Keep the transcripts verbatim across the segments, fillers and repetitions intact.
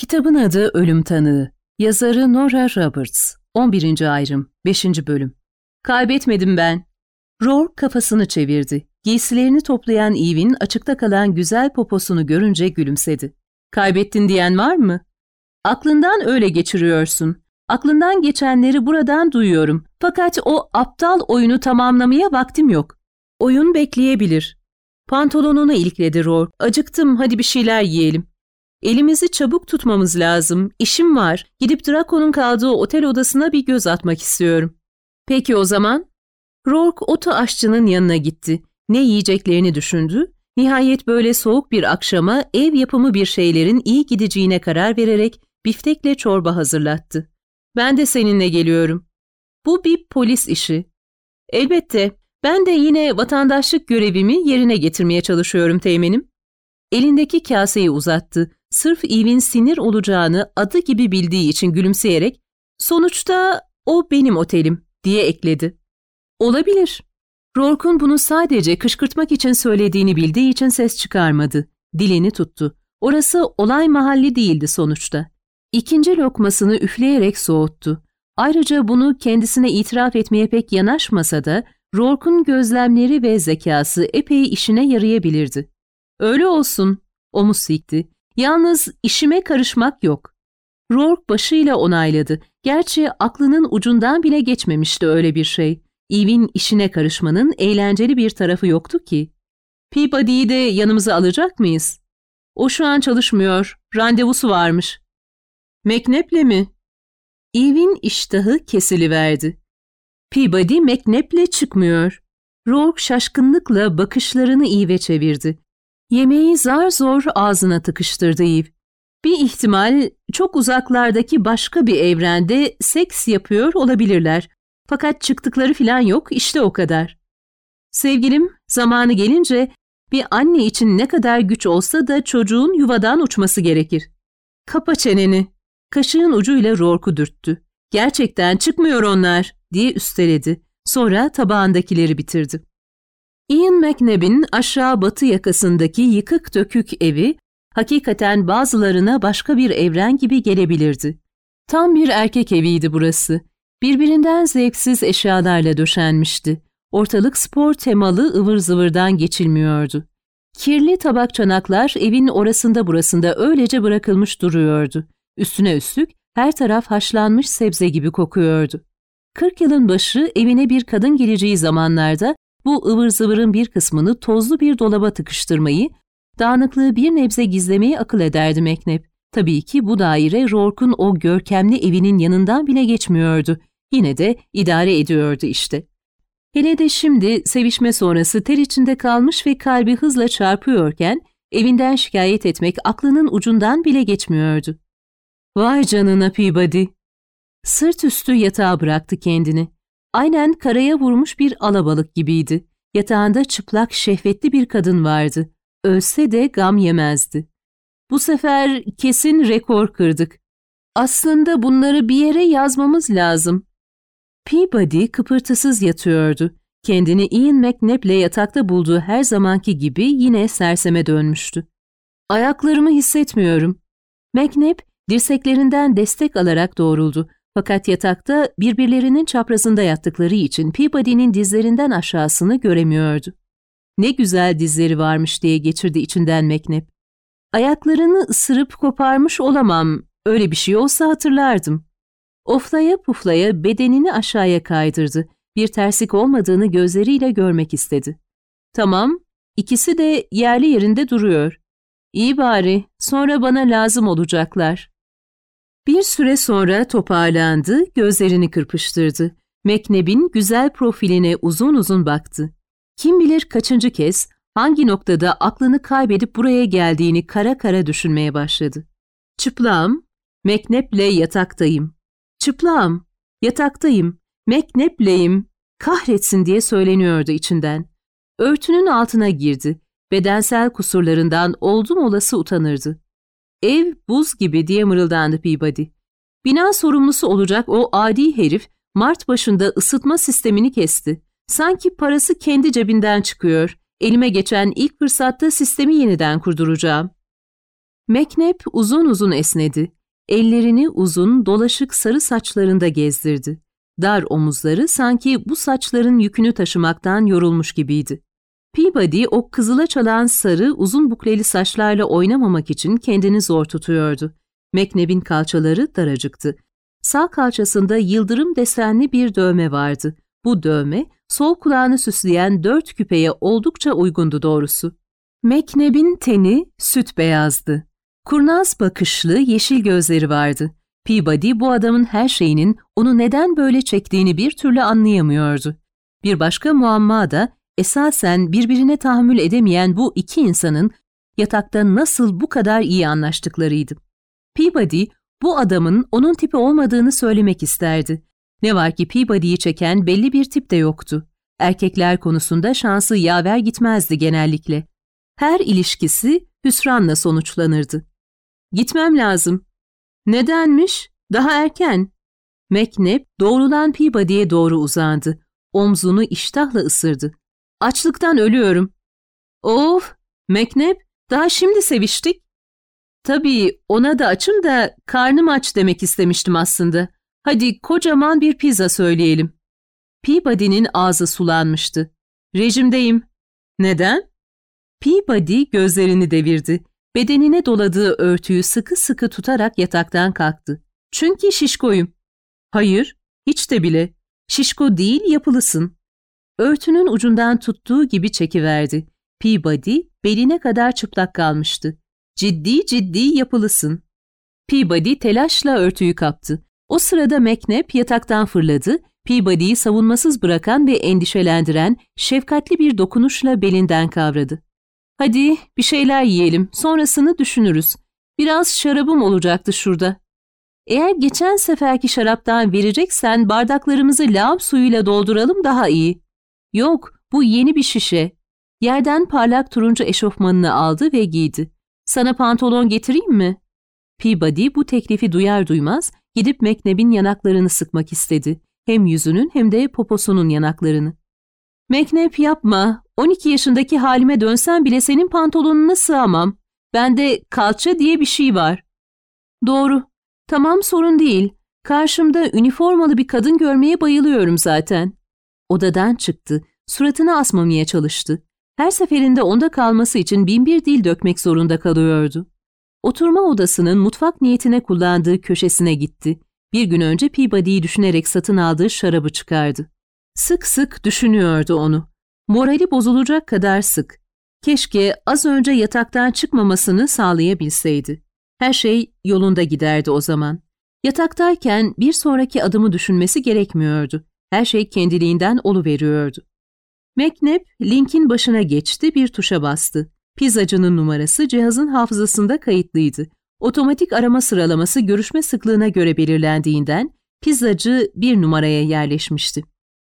Kitabın adı Ölüm Tanığı. Yazarı Nora Roberts. on birinci ayrım. beşinci bölüm. Kaybetmedim ben. Rourke kafasını çevirdi. Giysilerini toplayan Eve'in açıkta kalan güzel poposunu görünce gülümsedi. Kaybettin diyen var mı? Aklından öyle geçiriyorsun. Aklından geçenleri buradan duyuyorum. Fakat o aptal oyunu tamamlamaya vaktim yok. Oyun bekleyebilir. Pantolonunu ilikledi Rourke. Acıktım, hadi bir şeyler yiyelim. Elimizi çabuk tutmamız lazım. İşim var. Gidip Draco'nun kaldığı otel odasına bir göz atmak istiyorum. Peki o zaman? Rourke oto aşçının yanına gitti. Ne yiyeceklerini düşündü. Nihayet böyle soğuk bir akşama ev yapımı bir şeylerin iyi gideceğine karar vererek biftekle çorba hazırlattı. Ben de seninle geliyorum. Bu bir polis işi. Elbette. Ben de yine vatandaşlık görevimi yerine getirmeye çalışıyorum teğmenim. Elindeki kaseyi uzattı. Sırf Eve'in sinir olacağını adı gibi bildiği için gülümseyerek "Sonuçta o benim otelim," diye ekledi. Olabilir. Rourke'un bunu sadece kışkırtmak için söylediğini bildiği için ses çıkarmadı. Dilini tuttu. Orası olay mahalli değildi sonuçta. İkinci lokmasını üfleyerek soğuttu. Ayrıca bunu kendisine itiraf etmeye pek yanaşmasa da Rourke'un gözlemleri ve zekası epey işine yarayabilirdi. Öyle olsun, omuz silkti. Yalnız işime karışmak yok. Rourke başıyla onayladı. Gerçi aklının ucundan bile geçmemişti öyle bir şey. Eve'in işine karışmanın eğlenceli bir tarafı yoktu ki. Peabody'yi de yanımıza alacak mıyız? O şu an çalışmıyor. Randevusu varmış. McNab'le mi? Eve'in iştahı kesiliverdi. Peabody McNab'le çıkmıyor. Rourke şaşkınlıkla bakışlarını Eve'e çevirdi. Yemeği zar zor ağzına tıkıştırdı Eve. Bir ihtimal çok uzaklardaki başka bir evrende seks yapıyor olabilirler. Fakat çıktıkları filan yok, işte o kadar. Sevgilim, zamanı gelince bir anne için ne kadar güç olsa da çocuğun yuvadan uçması gerekir. Kapa çeneni. Kaşığın ucuyla Rourke'u dürttü. Gerçekten çıkmıyor onlar, diye üsteledi. Sonra tabağındakileri bitirdi. Ian McNab'in aşağı batı yakasındaki yıkık dökük evi, hakikaten bazılarına başka bir evren gibi gelebilirdi. Tam bir erkek eviydi burası. Birbirinden zevksiz eşyalarla döşenmişti. Ortalık spor temalı ıvır zıvırdan geçilmiyordu. Kirli tabak çanaklar evin orasında burasında öylece bırakılmış duruyordu. Üstüne üstlük her taraf haşlanmış sebze gibi kokuyordu. Kırk yılın başı evine bir kadın geleceği zamanlarda bu ıvır zıvırın bir kısmını tozlu bir dolaba tıkıştırmayı, dağınıklığı bir nebze gizlemeyi akıl ederdi McNab. Tabii ki bu daire Rourke'un o görkemli evinin yanından bile geçmiyordu. Yine de idare ediyordu işte. Hele de şimdi sevişme sonrası ter içinde kalmış ve kalbi hızla çarpıyorken evinden şikayet etmek aklının ucundan bile geçmiyordu. Vay canına Peabody! Sırt üstü yatağa bıraktı kendini. Aynen karaya vurmuş bir alabalık gibiydi. Yatağında çıplak şehvetli bir kadın vardı. Ölse de gam yemezdi. Bu sefer kesin rekor kırdık. Aslında bunları bir yere yazmamız lazım. Peabody kıpırtısız yatıyordu. Kendini Ian McNab'le yatakta bulduğu her zamanki gibi yine serseme dönmüştü. Ayaklarımı hissetmiyorum. McNab dirseklerinden destek alarak doğruldu. Fakat yatakta birbirlerinin çaprazında yattıkları için Peabody'nin dizlerinden aşağısını göremiyordu. Ne güzel dizleri varmış diye geçirdi içinden McNab. Ayaklarını ısırıp koparmış olamam, öyle bir şey olsa hatırlardım. Oflaya puflaya bedenini aşağıya kaydırdı. Bir terslik olmadığını gözleriyle görmek istedi. Tamam, ikisi de yerli yerinde duruyor. İyi bari, sonra bana lazım olacaklar. Bir süre sonra toparlandı, gözlerini kırpıştırdı. McNab'in güzel profiline uzun uzun baktı. Kim bilir kaçıncı kez, hangi noktada aklını kaybedip buraya geldiğini kara kara düşünmeye başladı. Çıplağım, McNab'le yataktayım. Çıplağım, yataktayım, McNab'leyim, kahretsin diye söyleniyordu içinden. Örtünün altına girdi, bedensel kusurlarından oldum olası utanırdı. Ev buz gibi diye mırıldandı Peabody. Bina sorumlusu olacak o adi herif Mart başında ısıtma sistemini kesti. Sanki parası kendi cebinden çıkıyor. Elime geçen ilk fırsatta sistemi yeniden kurduracağım. McNabb uzun uzun esnedi. Ellerini uzun, dolaşık sarı saçlarında gezdirdi. Dar omuzları sanki bu saçların yükünü taşımaktan yorulmuş gibiydi. Peabody o kızıla çalan sarı, uzun bukleli saçlarla oynamamak için kendini zor tutuyordu. McNabb'in kalçaları daracıktı. Sağ kalçasında yıldırım desenli bir dövme vardı. Bu dövme, sol kulağını süsleyen dört küpeye oldukça uygundu doğrusu. McNabb'in teni süt beyazdı. Kurnaz bakışlı, yeşil gözleri vardı. Peabody bu adamın her şeyinin onu neden böyle çektiğini bir türlü anlayamıyordu. Bir başka muamma da esasen birbirine tahammül edemeyen bu iki insanın yatakta nasıl bu kadar iyi anlaştıklarıydı. Peabody bu adamın onun tipi olmadığını söylemek isterdi. Ne var ki Peabody'yi çeken belli bir tip de yoktu. Erkekler konusunda şansı yaver gitmezdi genellikle. Her ilişkisi hüsranla sonuçlanırdı. Gitmem lazım. Nedenmiş? Daha erken. McNabb doğrulan Peabody'ye doğru uzandı. Omzunu iştahla ısırdı. Açlıktan ölüyorum. Of, McNabb, daha şimdi seviştik. Tabii ona da açım da karnım aç demek istemiştim aslında. Hadi kocaman bir pizza söyleyelim. Peabody'nin ağzı sulanmıştı. Rejimdeyim. Neden? Peabody gözlerini devirdi. Bedenine doladığı örtüyü sıkı sıkı tutarak yataktan kalktı. Çünkü şişkoyum. Hayır, hiç de bile. Şişko değil, yapılısın. Örtünün ucundan tuttuğu gibi çekiverdi. Peabody beline kadar çıplak kalmıştı. Ciddi ciddi yapılısın. Peabody telaşla örtüyü kaptı. O sırada McNabb yataktan fırladı, Peabody'yi savunmasız bırakan ve endişelendiren şefkatli bir dokunuşla belinden kavradı. Hadi bir şeyler yiyelim, sonrasını düşünürüz. Biraz şarabım olacaktı şurada. Eğer geçen seferki şaraptan vereceksen bardaklarımızı lağım suyuyla dolduralım daha iyi. Yok, bu yeni bir şişe. Yerden parlak turuncu eşofmanını aldı ve giydi. Sana pantolon getireyim mi? Peabody bu teklifi duyar duymaz gidip McNabb'in yanaklarını sıkmak istedi. Hem yüzünün hem de poposunun yanaklarını. McNabb yapma, on iki yaşındaki halime dönsem bile senin pantolonuna sığamam. Bende kalça diye bir şey var. Doğru, tamam sorun değil. Karşımda üniformalı bir kadın görmeye bayılıyorum zaten. Odadan çıktı, suratını asmamaya çalıştı. Her seferinde onda kalması için binbir dil dökmek zorunda kalıyordu. Oturma odasının mutfak niyetine kullandığı köşesine gitti. Bir gün önce Peabody'yi düşünerek satın aldığı şarabı çıkardı. Sık sık düşünüyordu onu. Morali bozulacak kadar sık. Keşke az önce yataktan çıkmamasını sağlayabilseydi. Her şey yolunda giderdi o zaman. Yataktayken bir sonraki adımı düşünmesi gerekmiyordu. Her şey kendiliğinden oluveriyordu. McNabb linkin başına geçti, bir tuşa bastı. Pizzacının numarası cihazın hafızasında kayıtlıydı. Otomatik arama sıralaması görüşme sıklığına göre belirlendiğinden pizzacı bir numaraya yerleşmişti.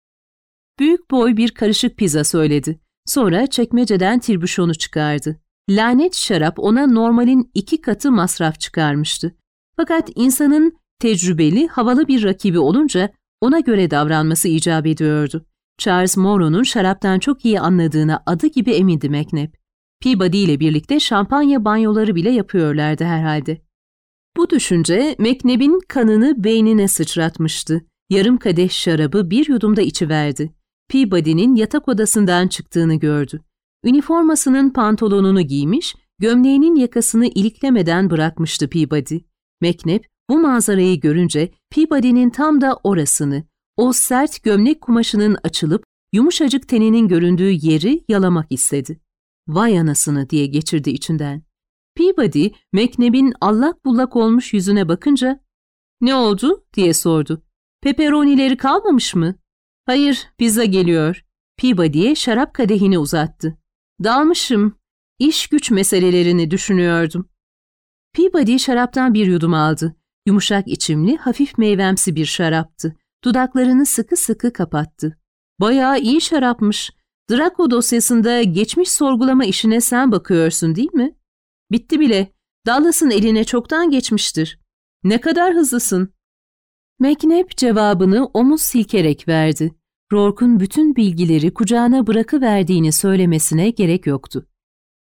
Büyük boy bir karışık pizza söyledi. Sonra çekmeceden tirbüşonu çıkardı. Lanet şarap ona normalin iki katı masraf çıkarmıştı. Fakat insanın tecrübeli, havalı bir rakibi olunca ona göre davranması icap ediyordu. Charles Morrow'un şaraptan çok iyi anladığına adı gibi emindi McNabb. Peabody ile birlikte şampanya banyoları bile yapıyorlardı herhalde. Bu düşünce McNabb'in kanını beynine sıçratmıştı. Yarım kadeh şarabı bir yudumda içiverdi. Peabody'nin yatak odasından çıktığını gördü. Üniformasının pantolonunu giymiş, gömleğinin yakasını iliklemeden bırakmıştı Peabody. McNabb bu manzarayı görünce Peabody'nin tam da orasını, o sert gömlek kumaşının açılıp yumuşacık teninin göründüğü yeri yalamak istedi. Vay anasını diye geçirdi içinden. Peabody, McNabb'in allak bullak olmuş yüzüne bakınca "Ne oldu?" diye sordu. "Pepperonileri kalmamış mı?" "Hayır, pizza geliyor." Peabody'ye şarap kadehini uzattı. "Dalmışım. İş güç meselelerini düşünüyordum." Peabody şaraptan bir yudum aldı. Yumuşak içimli, hafif meyvemsi bir şaraptı. Dudaklarını sıkı sıkı kapattı. "Bayağı iyi şarapmış. Draco dosyasında geçmiş sorgulama işine sen bakıyorsun değil mi?" "Bitti bile. Dallas'ın eline çoktan geçmiştir." "Ne kadar hızlısın." McNabb cevabını omuz silkerek verdi. Rourke'un bütün bilgileri kucağına bırakıverdiğini söylemesine gerek yoktu.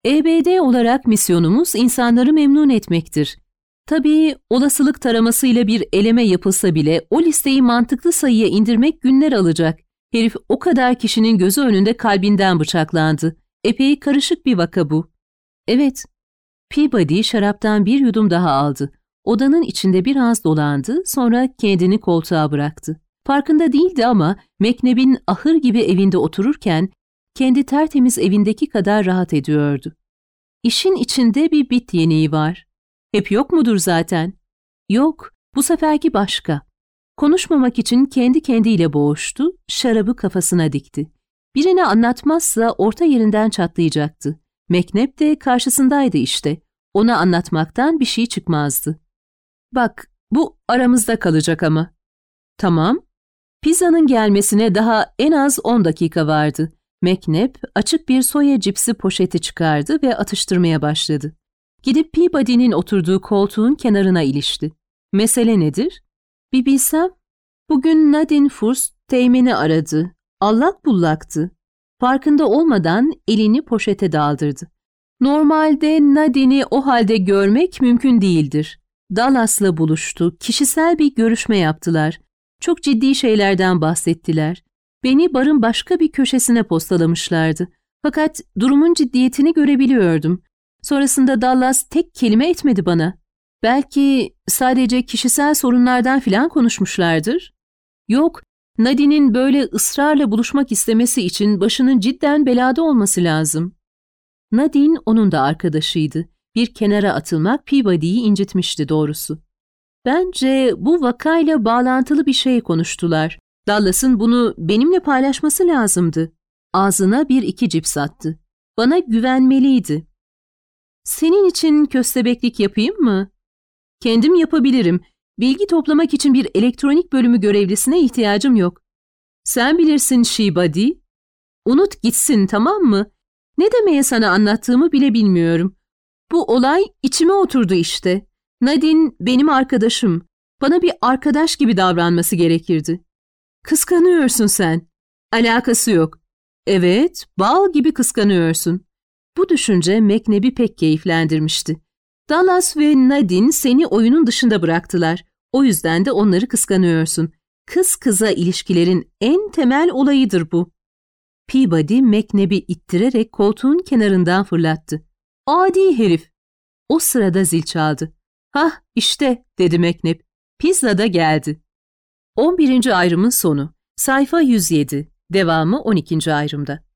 E B D olarak misyonumuz insanları memnun etmektir. Tabii olasılık taramasıyla bir eleme yapılsa bile o listeyi mantıklı sayıya indirmek günler alacak. Herif o kadar kişinin gözü önünde kalbinden bıçaklandı. Epey karışık bir vaka bu. Evet. Peabody şaraptan bir yudum daha aldı. Odanın içinde biraz dolandı, sonra kendini koltuğa bıraktı. Farkında değildi ama McNabb'in ahır gibi evinde otururken kendi tertemiz evindeki kadar rahat ediyordu. İşin içinde bir bit yeniği var. Hep yok mudur zaten? Yok, bu seferki başka. Konuşmamak için kendi kendiyle boğuştu, şarabı kafasına dikti. Birine anlatmazsa orta yerinden çatlayacaktı. McNabb de karşısındaydı işte. Ona anlatmaktan bir şey çıkmazdı. Bak, bu aramızda kalacak ama. Tamam. Pizzanın gelmesine daha en az on dakika vardı. McNabb açık bir soya cipsi poşeti çıkardı ve atıştırmaya başladı. Gidip Peabody'nin oturduğu koltuğun kenarına ilişti. Mesele nedir? Bir bilsem. Bugün Nadine Furst teğmeni aradı. Allak bullaktı. Farkında olmadan elini poşete daldırdı. Normalde Nadine'i o halde görmek mümkün değildir. Dallas'la buluştu, kişisel bir görüşme yaptılar. Çok ciddi şeylerden bahsettiler. Beni barın başka bir köşesine postalamışlardı. Fakat durumun ciddiyetini görebiliyordum. Sonrasında Dallas tek kelime etmedi bana. Belki sadece kişisel sorunlardan filan konuşmuşlardır. Yok, Nadine'in böyle ısrarla buluşmak istemesi için başının cidden belada olması lazım. Nadine onun da arkadaşıydı. Bir kenara atılmak Peabody'yi incitmişti doğrusu. Bence bu vakayla bağlantılı bir şey konuştular. Dallas'ın bunu benimle paylaşması lazımdı. Ağzına bir iki cips attı. Bana güvenmeliydi. Senin için köstebeklik yapayım mı? Kendim yapabilirim. Bilgi toplamak için bir elektronik bölümü görevlisine ihtiyacım yok. Sen bilirsin Peabody. Unut gitsin, tamam mı? Ne demeye sana anlattığımı bile bilmiyorum. Bu olay içime oturdu işte. Nadine benim arkadaşım. Bana bir arkadaş gibi davranması gerekirdi. Kıskanıyorsun sen. Alakası yok. Evet, bal gibi kıskanıyorsun. Bu düşünce McNabb'i pek keyiflendirmişti. Dallas ve Nadine seni oyunun dışında bıraktılar. O yüzden de onları kıskanıyorsun. Kız kıza ilişkilerin en temel olayıdır bu. Peabody McNabb'i ittirerek koltuğun kenarından fırlattı. Adi herif. O sırada zil çaldı. Hah işte dedi McNabb. Pizza da geldi. on birinci ayrımın sonu. Sayfa yüz yedi. Devamı on ikinci ayrımda.